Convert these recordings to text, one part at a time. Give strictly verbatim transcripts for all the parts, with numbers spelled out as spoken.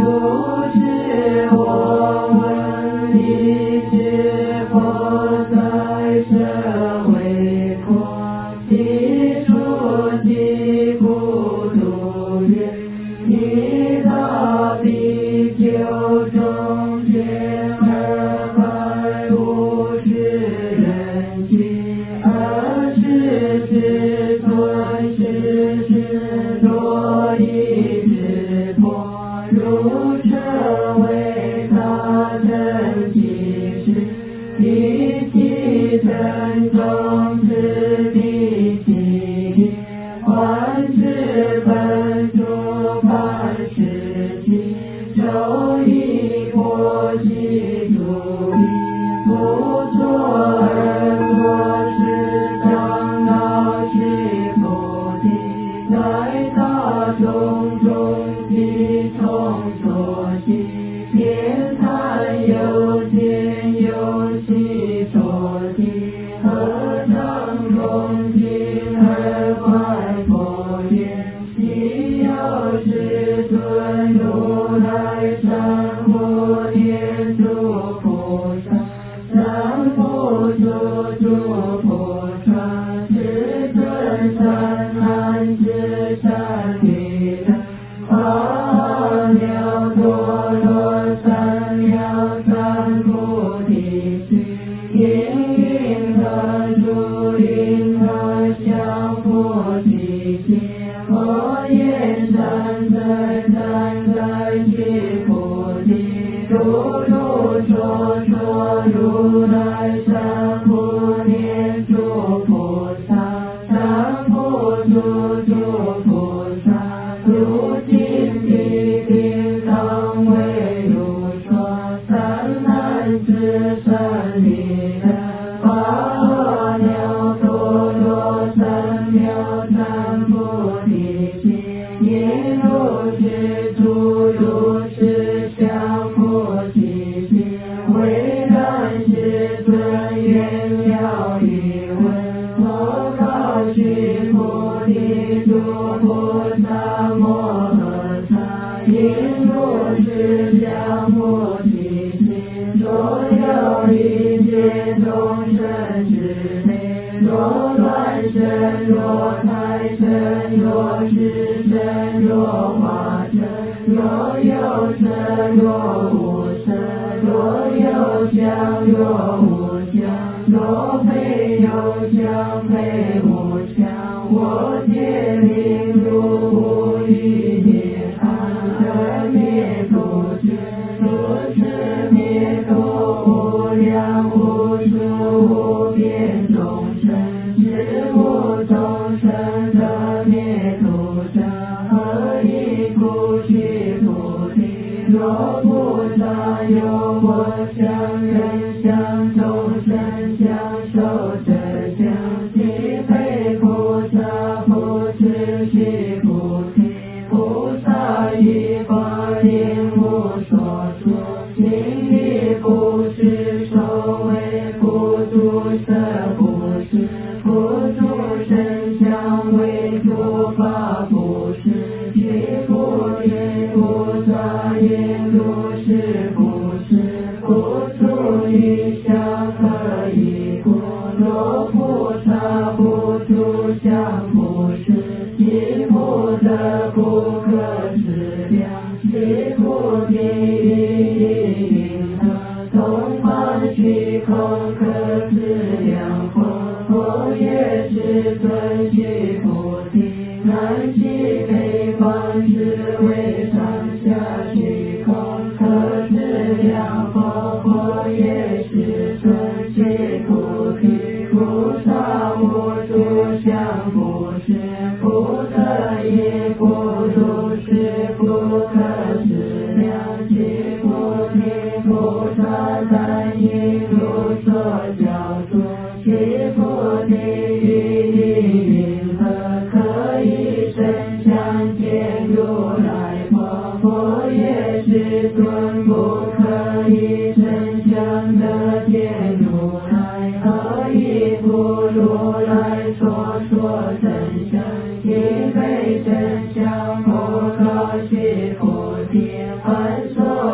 真相不可虚，菩提本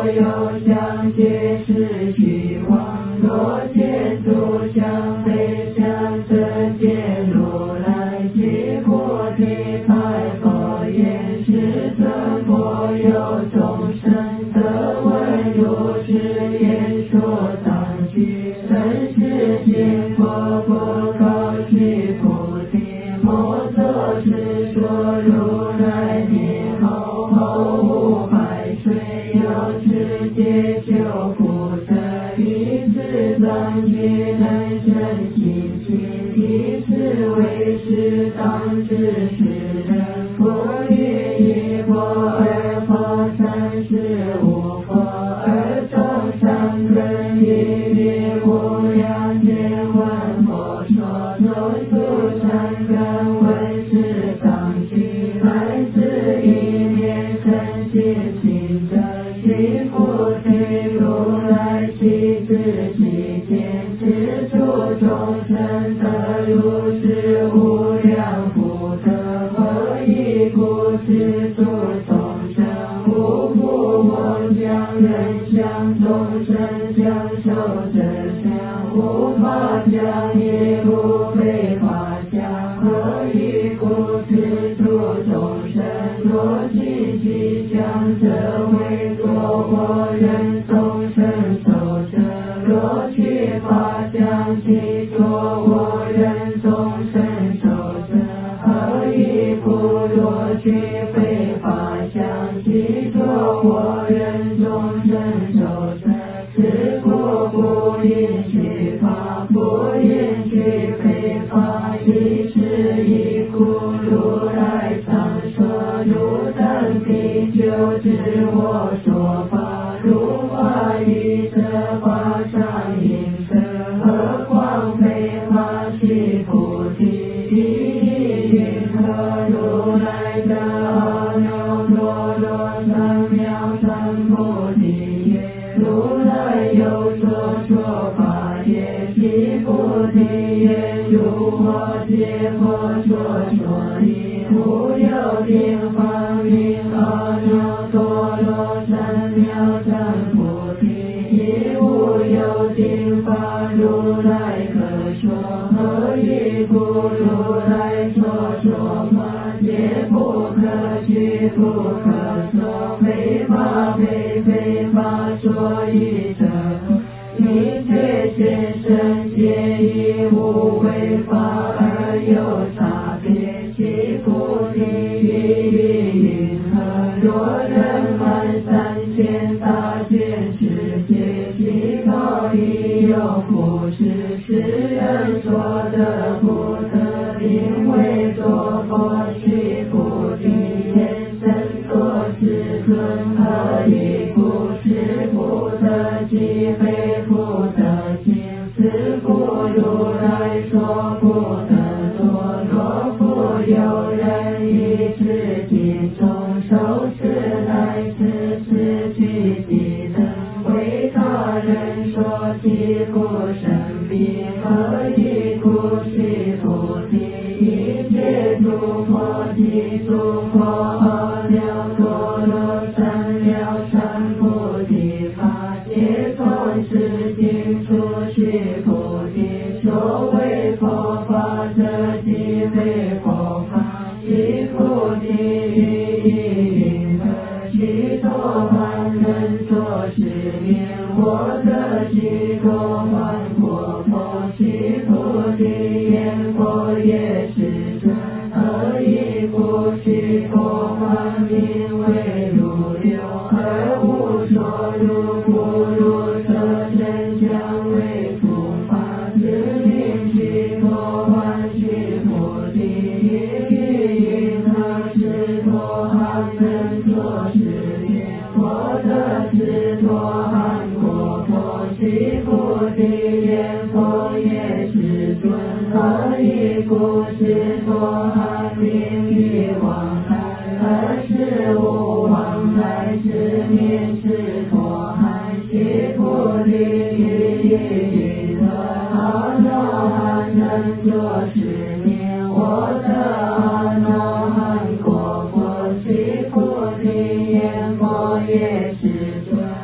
有相皆是虚妄，若见诸相非相真见如来即菩提派佛言世尊佛有众生得闻如是言说当具身世间佛不告须菩提摩作是说如来灭后后无海水有世界救苦者以此当具能生信心以此为是当知是人不于一佛二佛三世五佛二众三根一律无量千万佛说众出三根闻是当具来自一念生信心者须菩提如来其自其见知诸众生得如是无量福德何以故知诸众生无复我将人相众生相受者相无法相亦无非法相何以故知诸众生若其其相则为作我人众生受者若其法相其作我人众生受者何以故若其非法相其作我人众生受者是故不允许法不允许非法以是以故如来常说如等比丘知我说法如法义者法上应身何况非法须菩提云何如来的阿耨多罗三藐三菩提耶如来有说说法耶悉菩提耶如我解佛说说义无有定方名阿耨多罗三藐三菩提亦无有定法如来可说何以故如来所说法皆不可须不可说非法非非法说义者一切现身皆以无为法而有差别其菩提云何若人满三千大千世界其高亦有不是世人所得不得名为作佛须菩提言身作世尊何以故是不得即非不得今此故如来说不得作若复有人以至今中受持来此此具体能为他人说其故神秘何以故须菩提一切诸佛及诸佛阿耨多罗三藐三菩提法界从世经出须菩提所谓佛法者即非佛法悉菩提云何须多洹人作是念我得须多洹佛佛须菩提言佛也是尊何以故须多洹名为如流而无所入故如舍身相为诸法之名须多洹须菩提云何是多含人作是念我得是多含果佛须菩提言佛也是尊何以故是多含名于往来而是无往来之念是多含须菩提云何阿耨含人作是念我得阿耨含果佛须菩提言佛也是尊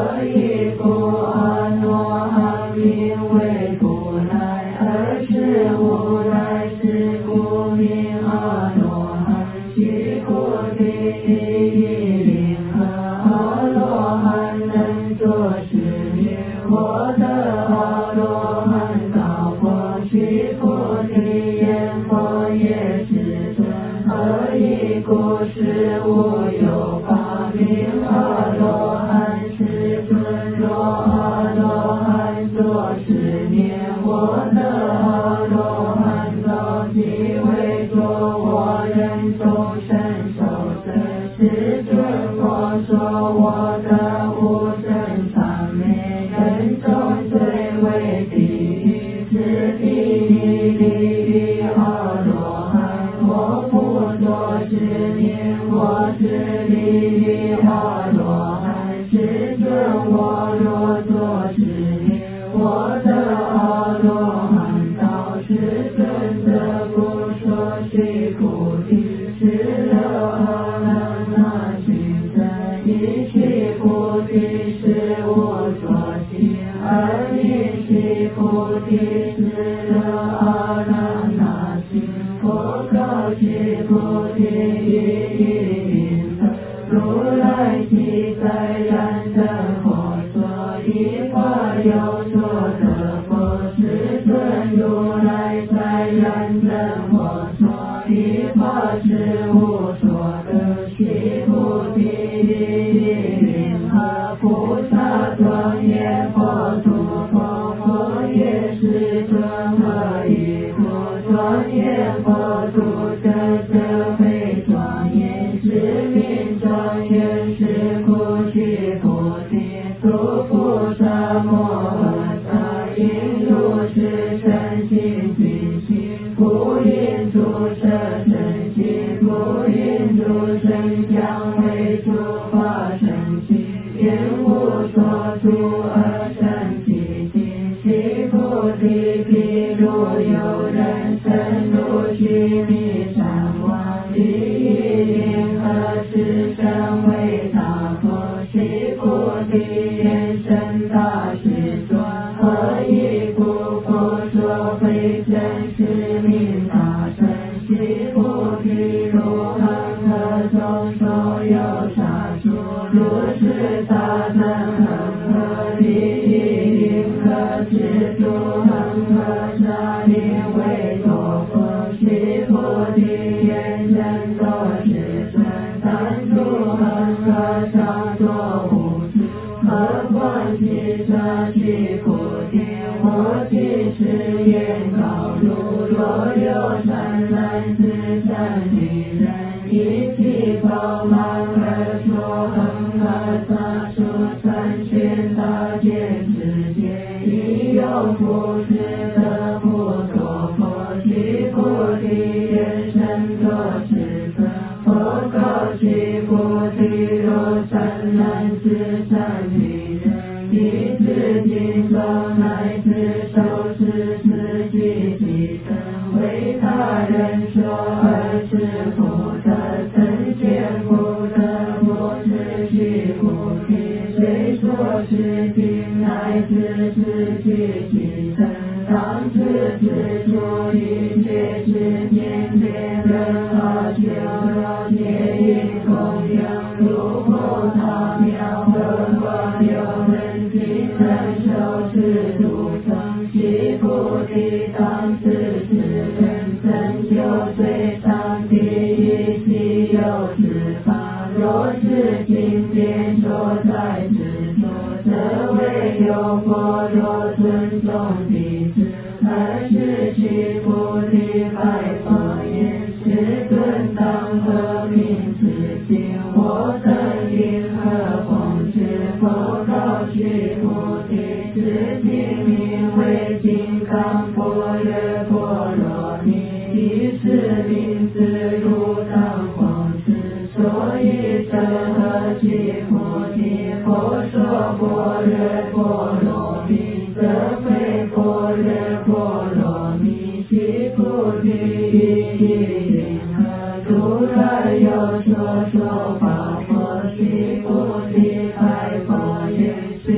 何以故？阿罗汉名为不来，二十无来是故名阿罗汉。其故第一灵和阿罗汉能作是名，我的阿罗汉道果。其故第言佛也是真，何以故？是无有法名阿罗汉世尊。若阿罗汉作是念，我的阿罗汉道即为作我人众生受生。世尊佛说我的无生谄媚人中最为第一，是第一利益阿罗汉。我不作是念，我是利益阿罗汉。世尊我若作是念，我的阿罗汉道世尊则不说是故地。是了阿难那行真一切故地，是我所行而一切故地，是了阿难那行佛告其故地一一如来即在然灯佛所依法有所得佛。世尊如来在然灯佛所依法是无所得。其故第一灵和菩萨庄严佛度佛。佛也是尊，何以故？庄严佛度者者非庄严，是名庄严。是故其故地诸菩萨摩诃萨应如是身心尽心，故应诸舍身心，故应诸身相为诸法身心，因无所住而生其心。其故地譬如有人深入须弥山王，第一灵和是身为大佛。其故地言深大是庄，何以故？佛说非真是名大乘。其故地如恒河中所有沙数，如是大乘恒河第一灵和是诸恒河沙灵为多佛。其故地言人多是尊，但诸恒河沙多无数，何况其舍其故地。我即是言告如，若有善男子善女人，一起饱满而说恒河沙数三千大千世界，亦有不知的不多佛。其故地言身多是尊，佛告其故地若善男子善女人，以自己手乃至受持自己己身，为他人说而是福德，曾见福德不知其故地，虽说是经乃至自己己身，当知自主一切之间别人阿修罗皆应供养，如佛他妙何况有人今能受持度生。其故地当知是人成就最上第一稀有之法。若是经典说在此处，则为有佛若尊重弟子，而是其故地拜佛言：世尊当何名此经？我等因何奉持？佛告其故地：此经名为金刚般若波罗蜜，即是名字如当奉持。所以这何其故地？佛说般若波罗蜜，则非般若波罗蜜。其故地一一灵和如来有说说法佛。其故地拜佛言：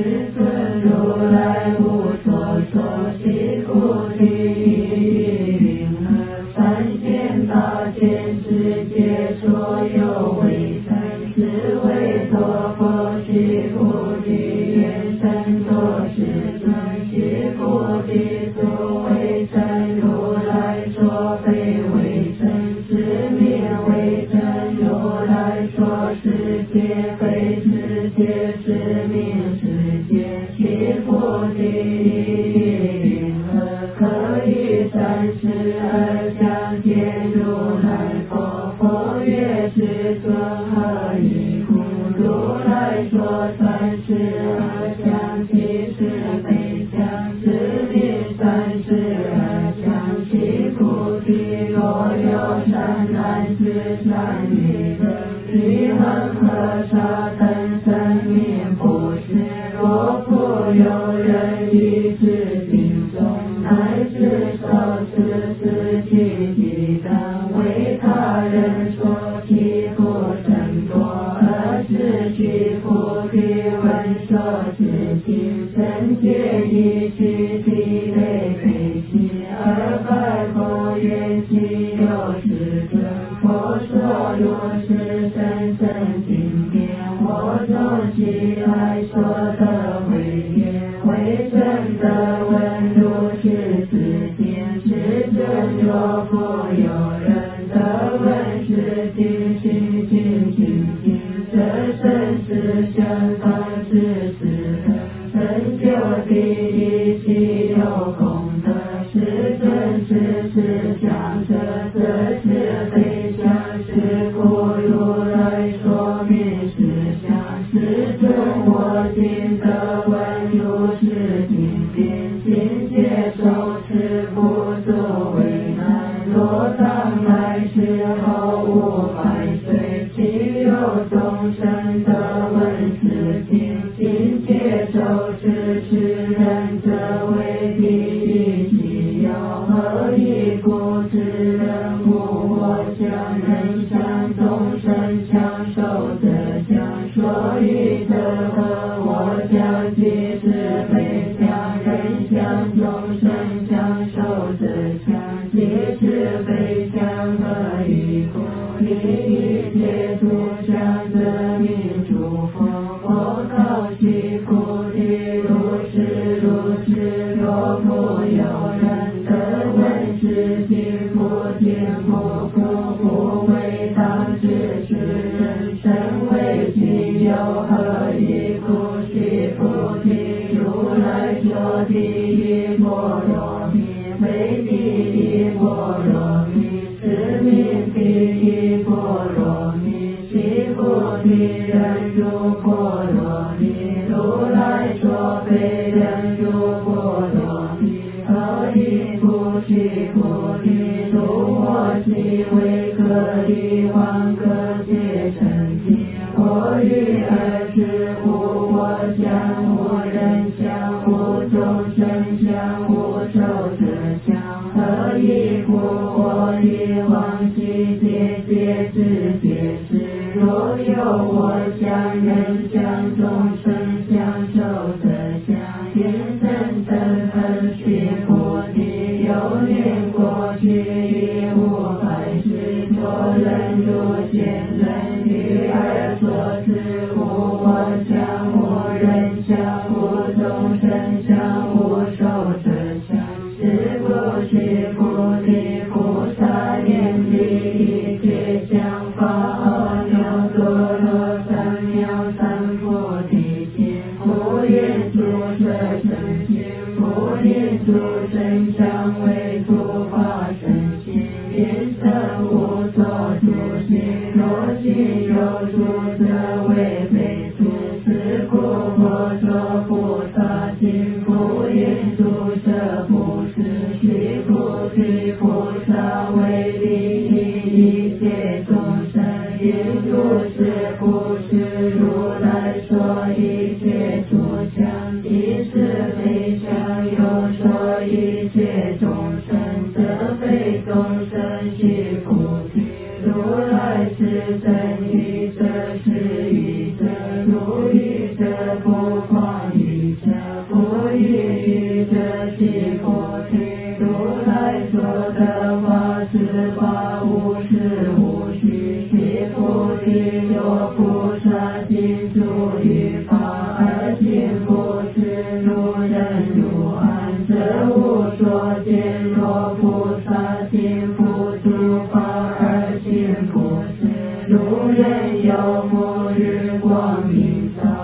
是名世界起伏第一云何可以三十二相见如来佛佛曰世尊何以故如来说三十二相其是非相是名三十二相其菩提若有善男子善女人彼恒河沙等生命不是若复有人以至心中乃至受持自己即当为他人说其不甚多而是其菩提闻说之心深切以其地类悲喜而拜佛言其有世尊佛说如是深深经典我中其来说的为言为真的闻如是之见是真若复有人得闻是经心经经经这生是相当是是成就第一其有功德是真是是相这则是非相是故如来说明是相是真我今得闻如是经典心接受持不作为难若当来世后无百岁其有众生得闻是经心接受持是人则为第一其有何以故知人无我相人相众生相受者相所以得何我相即是非相人相众生相受者相即是非相何以故你一切诸相得名诸佛佛告其菩提如是如是若复有人得闻是经不听不服不为当知是人身为其有何以故悉菩提如来说第一波罗蜜为第一波罗蜜是名第一波罗蜜悉菩提人如波罗蜜如来说非人如波罗蜜何以故悉菩提度我悉为各地方各界成经我于二十无我相无人相无众生相无受者相何以故我以往昔界界之界是若有我相人相众生相受者相天生等恒须菩提有念过去已无百世作人如见人于二所知无我相无人相无众生相无受者相是故悉菩提菩萨念第一切相法阿耨多罗三藐三菩提心不言诸色身心不念诸身相为诸法身心因生无所诸心若心有诸则为非诸是故佛说菩萨心不言诸色不是须菩提菩萨为利益一切众生因如是不是如来说一切诸相即是非相有说一切众生则非众生须菩提如来是真语者是语者如语者不诳语者不异语者悉菩提如来说的法是法无是无虚悉菩提有菩萨心住于法而心不是如人如安则无所见若菩萨心不住法而心不是如人有沐日光明照见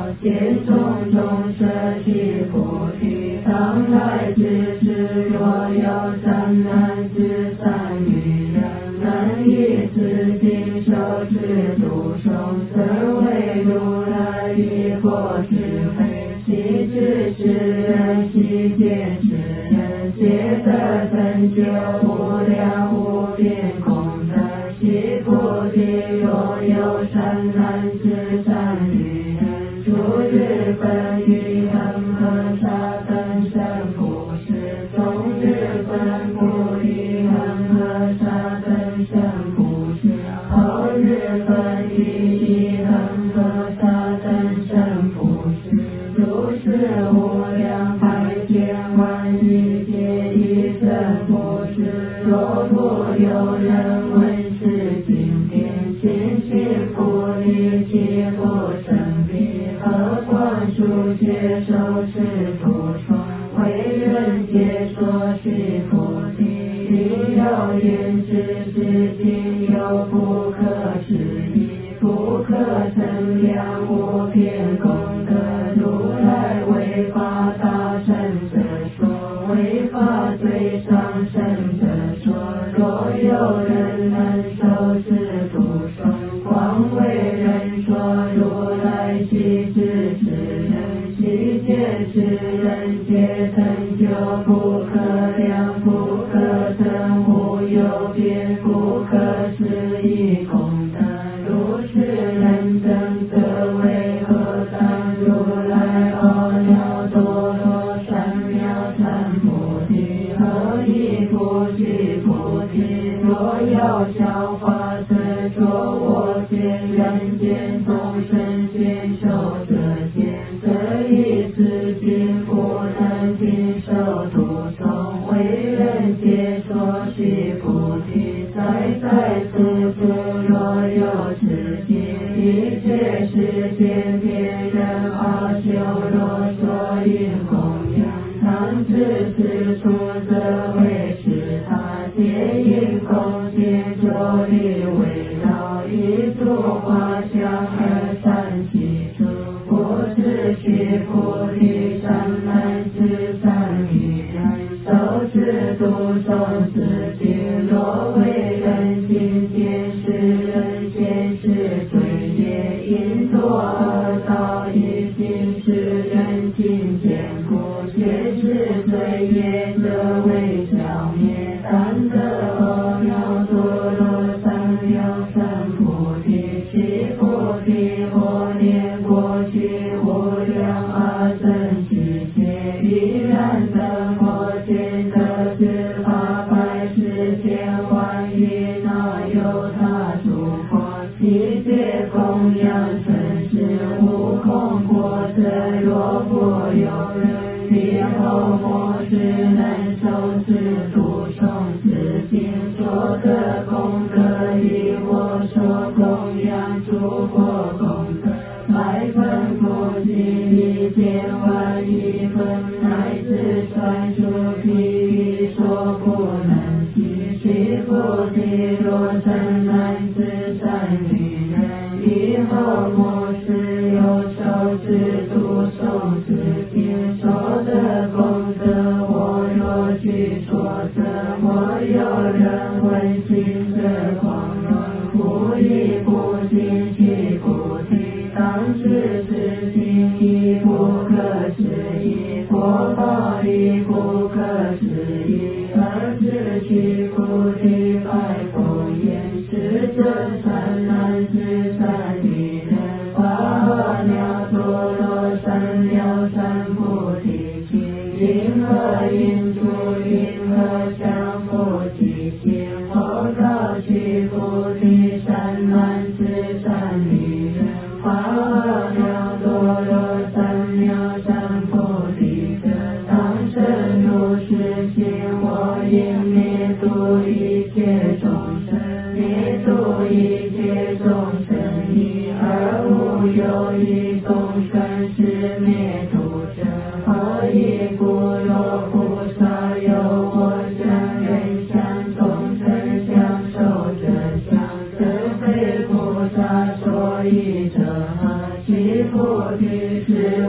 见种种舍弃菩提，当来之时，若有善男子善女人，能以此经受持度众生，为如来以过智慧，悉知世人，悉见世人，皆得成就无量无边功德。悉菩提若有善男子善女人，诸日分于恒河沙等身不是，终日分不于恒河沙等身不是，后日分于一恒河沙等身不是，如是无量百千万亿劫一生不是。若不有人闻是经典，心心不离，其不生彼，何况书写受持度众，为人皆说是菩提，亦有言之是经有不可思议，不可称量无边功德。如来为法大乘者说，为法最上乘者说，若有人能受持度众，广为人说，如来悉知世人，悉见世人，皆成就不可量不可称无有边不可思议功德。如是人等得为何当如来阿耨多罗三藐三菩提，何以不具菩提？若要效法此说，我见人间众生见受者见，则以此经不能经受度众，为人皆说是菩提。在在此处若有此经，一切世间别人阿修罗所应供养，当知此处则为是他，皆应供建周礼围绕，一诸花香而善其处，不是须菩提善男子善女人，受持度众此经，若为人亲见世人见是罪业，因作恶道，以行世人亲见故，见是罪业，则为消灭。但得阿耨多罗三藐三菩提，其菩提或念过去无量阿僧祇劫，必然得过见得知八百世千万亿那由他诸佛，悉皆供养尘世无空过者。若不有人彼后末世能受持度众此经，所得功德以我所供养诸佛功德百分不及一千万亿分，乃至传出譬喻说不能及。须菩提若善男子善女人，彼后末世有受持度众此经，所得功德我若具说，则我有人闻听者狂乱，不以不信其菩提，当知此经亦不可思议，佛法亦不可思议。而知其菩提白佛言：世尊善男子善女人，发阿耨多罗三藐三菩提心，因何因住因何相菩提心？我告其菩提善男子善女人，发阿耨多罗三藐三菩提者，当生如是心，我应灭度一切众生，灭度一切众生已，而无有一众生是灭度者。何以故？若菩萨有我相、人相、众生相、寿者相，则非菩萨所依者何？其菩提是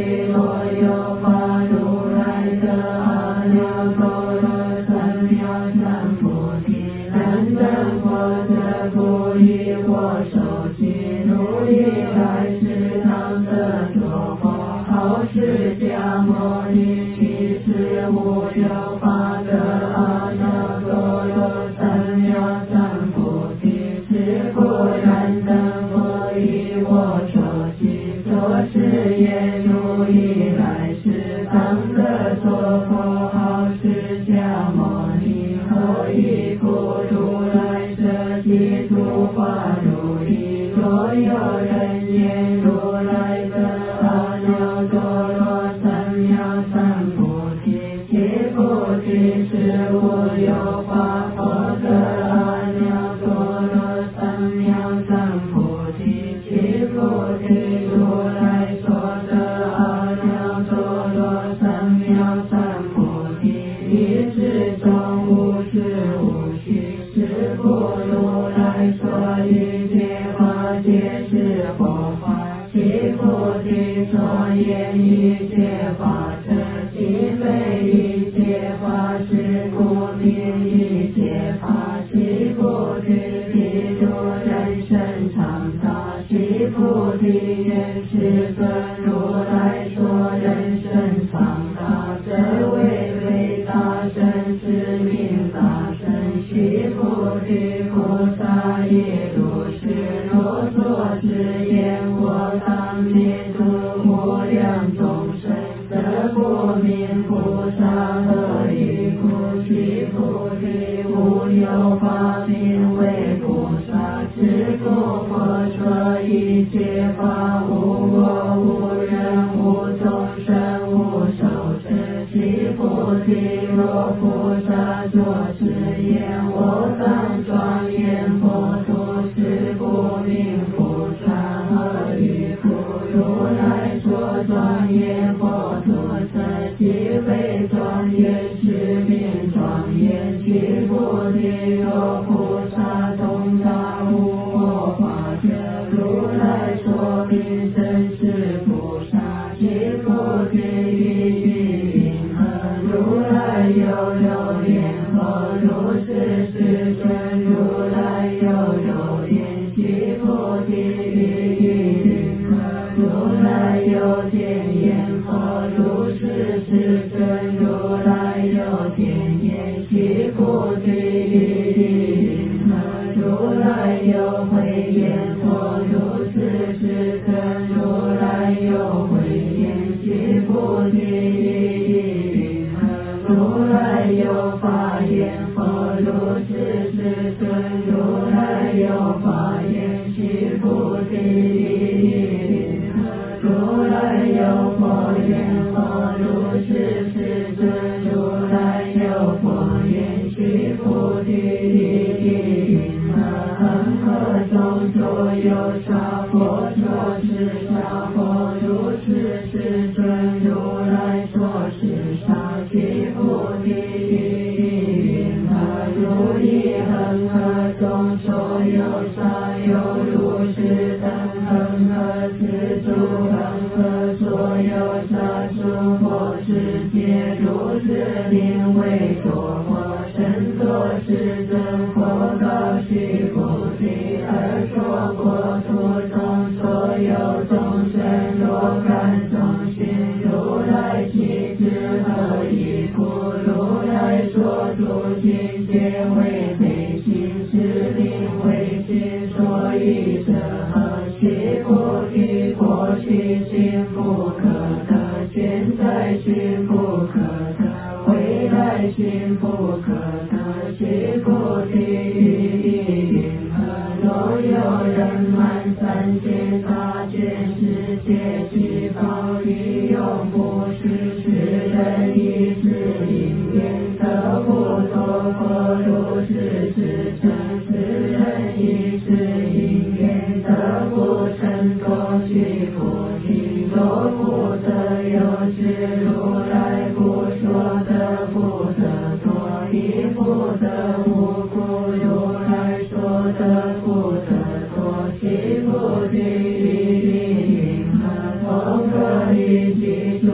提所有法如来的阿耨多罗三藐三菩提，难等佛者不以我受记如意来世当得作佛，好释迦牟尼，其实无有法的阿耨多罗三藐三菩提，是故然等佛以我受记所示言如意来世当得作佛，好释迦牟尼，何以故？如来舍己诸法如意，所有人言如来的阿耨多罗三藐三菩提，其菩提是无有法佛的阿耨多罗三藐三菩提，其菩提如来所得阿耨多罗三藐三菩提，一时中无实无虚，是故如来说一切法皆是佛法，其菩提所言一切法者，即非一切法，是故名一切法。其菩提譬如人身长大，其菩提原是尊如来说人身长大，则为为大身，是名大身。其菩提菩萨也如是，若作是言，我当灭度无量众生，则不名菩萨。何以故？其菩提无有法名为菩萨，是故佛说一切法无我无人无众生无寿者。其菩提若菩萨作是言，我当庄严佛土，是故名菩萨。何以故？如来说庄严佛土者，即非庄严，是名庄严。其菩提若菩萨通达无我法者，如来说名真是菩萨。其菩提一句云何？如来有肉眼，何如是世尊？如来有肉眼。其菩提一句云何？如来有天眼，何如是世尊？如来有天眼。其菩提一句云何？如来有慧眼，何如是世尊？如来有慧眼。其菩提一句云何？如来有法眼，何如是世尊？如来有法眼。其菩提一句云何？如来有佛眼，何如是世尊？如来有佛眼。其菩提一句云何？恒河中所有沙佛，说是沙佛，如是世尊。如来说是沙。其菩提一句云何？如意恒河中所有沙，有如是等恒河自住恒河所有沙诸佛世界，如是名为作佛。身作世尊佛告须菩提，而说国土中所有众生，若感众心，如来其智何以故？如来说诸境皆为非心，是名为心。所以者何？其菩提过去心不可得，现在心不可得，未来心不可得。其菩提一句云何？若有人满三界大千世界，其宝利用不施，是人以是因缘得不作佛，如是世尊。是人以是因缘得不成多须菩提，若不得有知，如来不说得不得多，亦不得无故，如来说得不得多。其菩提一句云何？同可一句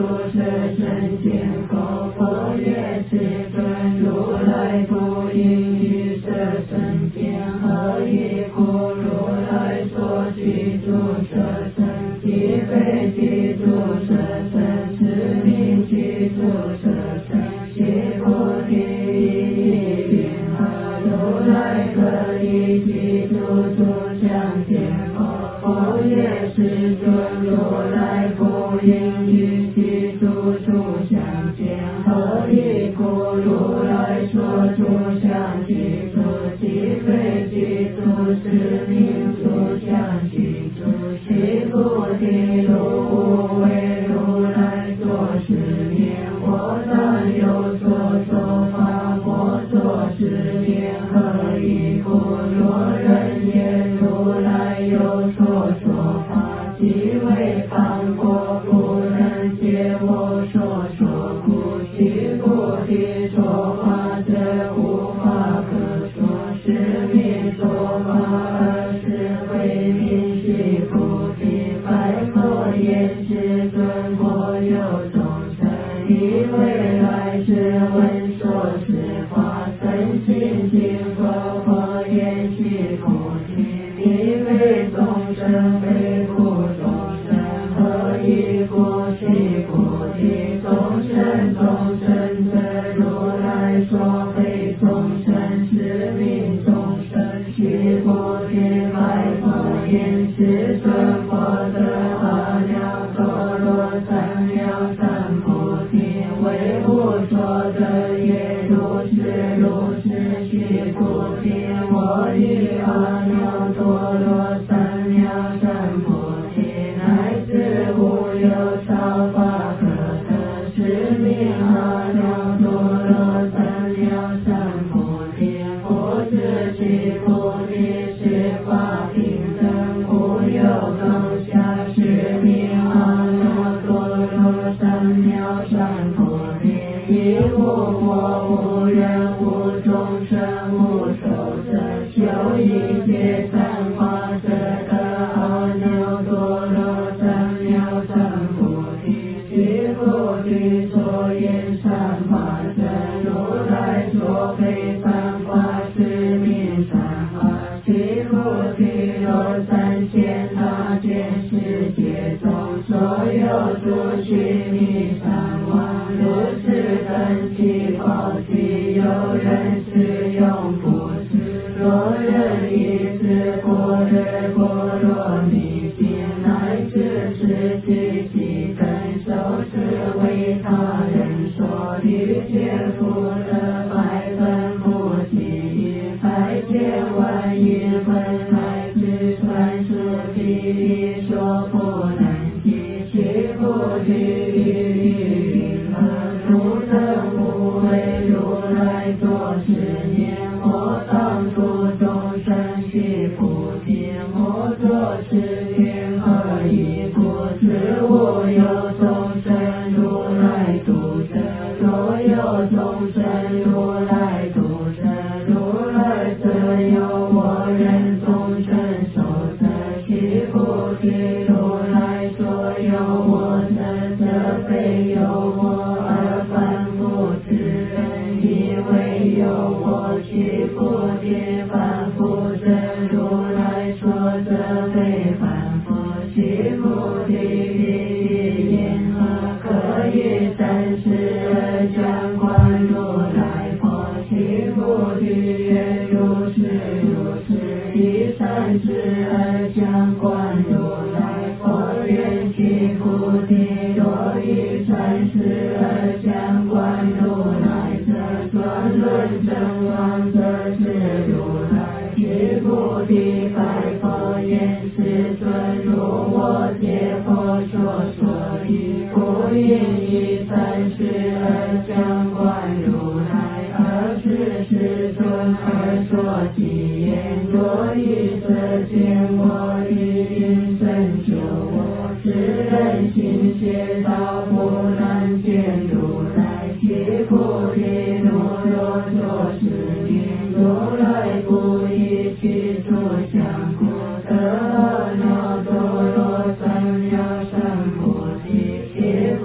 舍身见佛，佛也世尊，如来不应于舍身见，何以故？如来所居住舍身，即非居住舍身，是名居住舍身。其菩提意云何？如来可以居住诸相见佛，佛也世尊，如来不应于居住诸相见，何以故？如来所住相居住，即非居住，是名诸相居住。其菩提如无为如来作是念，我当有所说法，我作是念，何以故？若人言如来有所说法，即为放过，不能解我所说故。其菩提说法者，无法可说，是名说法，而是为名须菩提。白佛言：世尊，我有众生，以为来世闻说是法，曾信听佛。佛言：须菩提，你为众生，非故众生，何以故？须菩提，众生众生者，如来说非众生，是名众生。须菩提，白佛言：世尊，佛得阿耨多罗三藐三菩提，为无所得也，如是如是。须菩提，我于阿耨多罗三藐三菩提，乃至无有少法可得，是名阿耨多罗三藐三菩提。不知其菩提，是法平等，无有高下，是名阿耨多罗三藐三菩提。亦无我无人无众生无寿者，修一切善法者，得阿耨多罗三藐三菩提。须菩提，所言善法者，如来说非善法，是名善法。须菩提，若三千大千世界中，所有诸须弥山王，如是等其宝器，有人使用不施。若人以是般若波罗蜜经，乃至十句偈等，受持为他人说，于天福德百分不及一，百千万亿分，乃至传说地理说不能及。其菩提于云何？如等无为如来作是念，我当度众生。须菩提，我作是念，何以故？知无有众生如来度者，若有众生如来度者，如来则有我人众生受者。须菩提，如来所有我者，则非有我，而凡夫之人以为有我。须菩提，凡夫者，如来说则非凡夫。须菩提，彼言何？可以三世而将观如来佛。须菩提曰：如是如是。第三世而将观如来佛。愿须菩提，若于三世而将观如来者，转轮正王则是如来。须菩提，白佛言：世尊，如我解佛所说义，不应于三世而将观如来。二是世尊而说偈言：若于色见我，于云深究我，是人心邪道，不能见如来。须菩提，如若作是念，如来不以其诸相故，得阿耨多罗三藐三菩提。须菩提，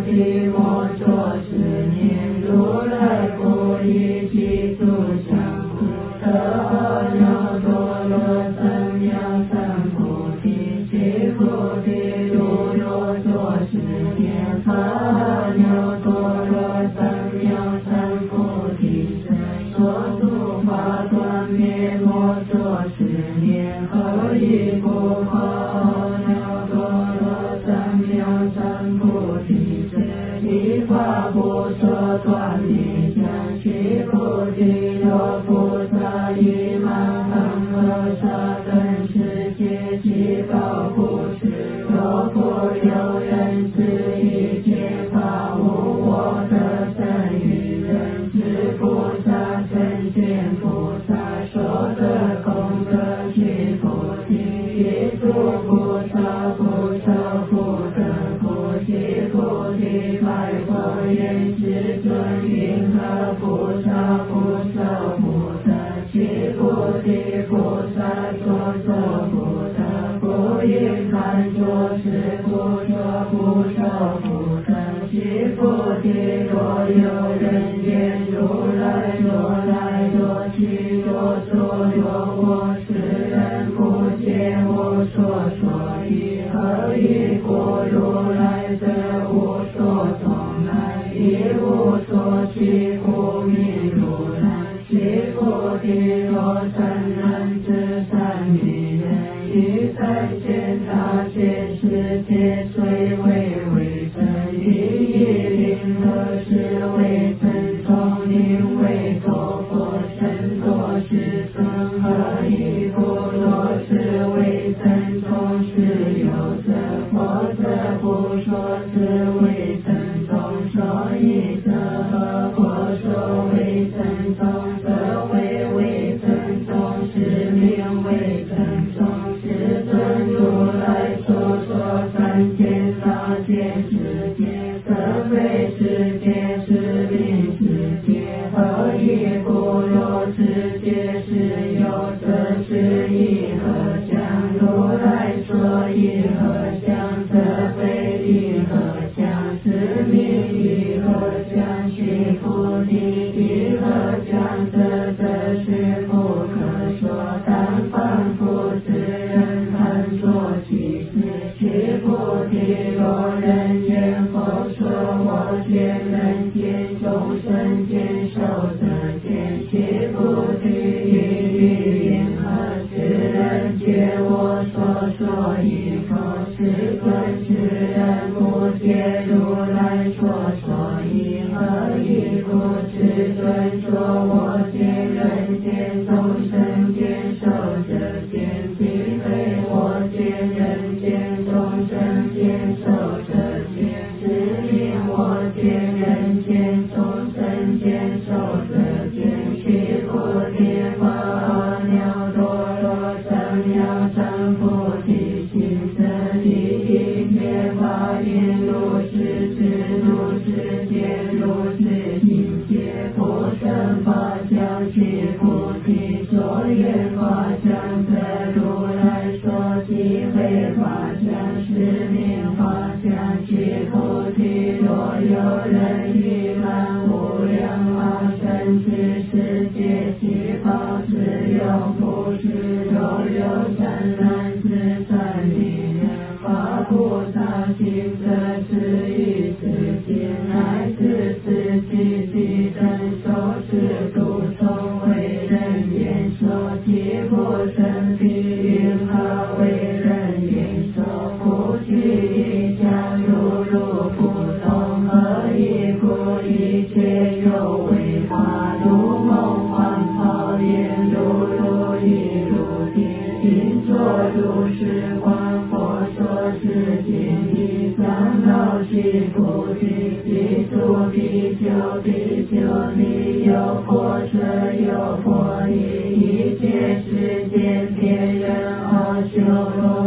提摩作是念，如来不以其诸相故，得阿耨多罗三藐三菩提，悉菩提如若作是念，阿耨多罗三藐三菩提神说诸法断灭摩作是念，何以不可？阿耨多罗三藐三菩提神一法不说断灭相，其菩提若菩萨以满堂和沙等世界其高不是，若复有人知一切法无我的身与人知菩萨成见菩萨说的功德其菩提，一诸菩萨不受不得菩提，菩提白佛言世尊，因何菩萨不受不得其菩提？菩萨所作不得，不应看作是不说不受不得其菩提。若有人言如来若来若去若作若我是人不见我所说以，何以故？如来则无所从来，亦无所去，故名如来。其菩提若善人之善于人，于三千大千世界虽为微尘，以一灵何时为尘？从灵为作佛身，作是尊何以故？若是为尘，从是有者，佛则不说是为尘，从说一者，何佛说为尘，从则为为尘，从是名为尘，从是尊如来所说三千大千世界，则非世界是名世界。何以故？若世界是有，则是一合相。如来说一合相，则非一合相，是名一合相。其菩提一合相，则则是不可说，但凡夫之人谈说其事。其菩提若人言佛说我见人见众生见受者见，其菩提一律因何世人见我所说以佛世尊？世人不见如来所说以，何以故？世尊说我见人见众生见受者见，即非我见人见众生见受者见，是因我见人见众生见受者见。其菩提法阿耨多罗三藐三菩提心真理，一切法应如是知，如是见，如是行解。不生法相，其菩提所言法相，则如来说即非法相，是名法相。其菩提若有人于满无量阿僧祇世界，其方是用不是，若有善男子善女人，发菩萨心，则是于世界乃至自己即等受是度从为人言说，其不生彼云何为人言说？不须一相如如不动，何以故？一切有为法，如梦幻泡影，如露亦如电，应作如是观。佛说是经义，三道其菩提，彼诸比丘比丘尼，有佛舍有佛依，一切世间天人阿修罗